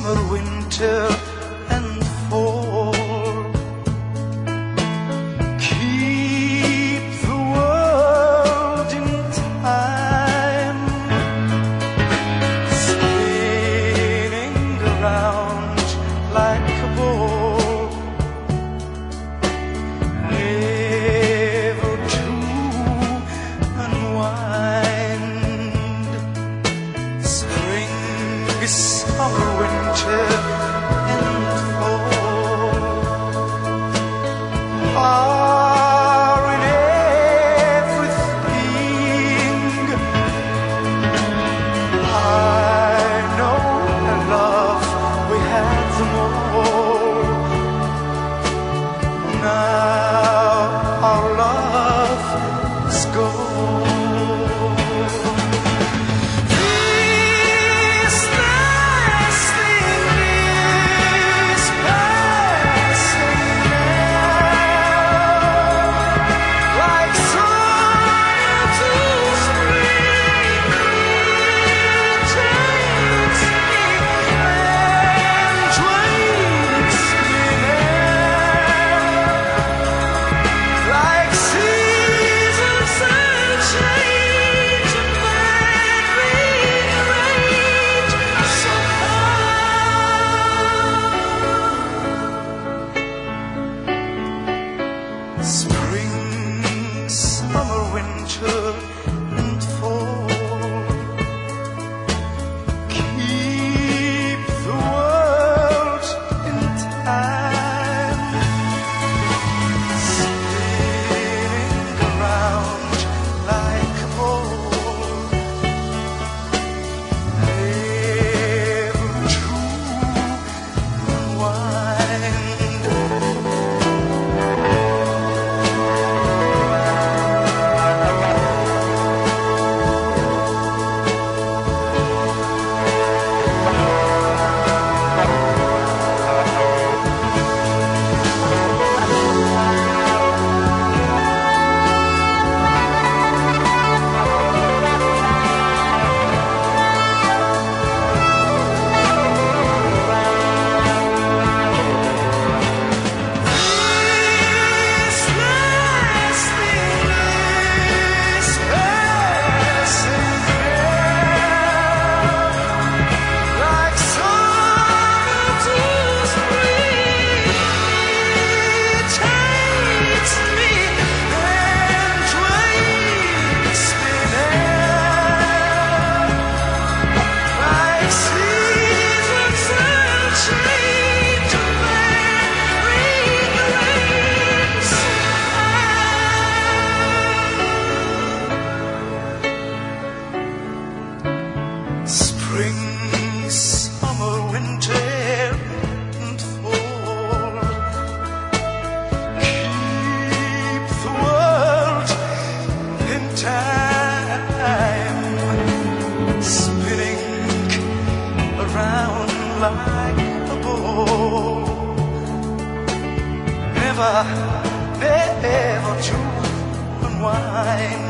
summer, winter, and fall. Keep the world in time, spinning around like a ball, never to unwind. Spring, summer, winter, and fall are in everything. I know and love, we had them all. Now our love is gone. This last thing is passing now, like summer to spring. Takes me and wakes me now, like seasons that change and then rearrange somehow. Spring, summer, winter, and fall. Keep the world in time, spinning around like a ball, never to unwind. This last thing is passing now, like summer to spring. Takes me and wakes me now, like seasons that change and then rearrange somehow. Spring, summer, winter, and fall. Keep the world in time, spinning around like a ball, never to unwind.